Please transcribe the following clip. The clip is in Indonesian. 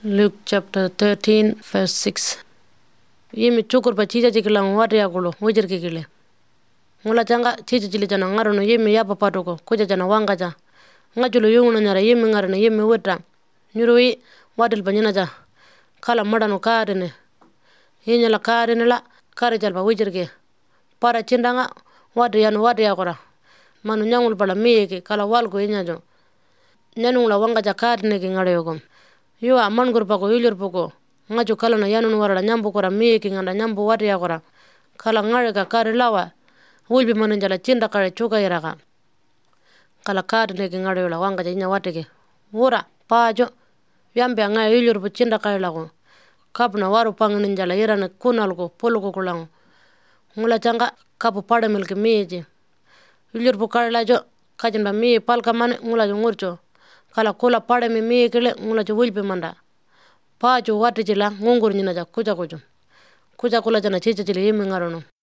Luke chapter 13 verse 6. Yimi chukur pa chicha chikilang waria kulo wujir kikile. Ngula changa chicha chili chana ngarono yimi yapa patuko kuja chana wanga cha. Ngachulo yunguno nyara yimi ngarana yimi wita. Nyurui wadil panyina cha. Kala madano kaarine. Yinyala kaarine la kari chalpa wujir ke. Para chindanga waria kora. Manu nyangul pala miyeke kala walko inyajo. Nyanungla wanga cha kaarine ki ngarayokom. Yuwa mangur pako yulir poko ngaju kala na yanun warala nyambu kora miyeki nganda nyambu waria kora kala ngare ka kari lawa wulbi mananjala chinda kare chuka iraka kala kari neki ngare yola wanga jinya watike wura pajo yambe ngaya yulir pu chinda kare lako kapna waru panganinjala irana kunalko puluko kulango ngula changa kapu pada milki miyeji yulir pu kare lajo kajinba miye palka mane ngula jungurcho kala kula pada mi kile ngula ju wulbi manda pajo wati jila ngungur nyina ja kuja kula jana chicha jili yimi ngarono.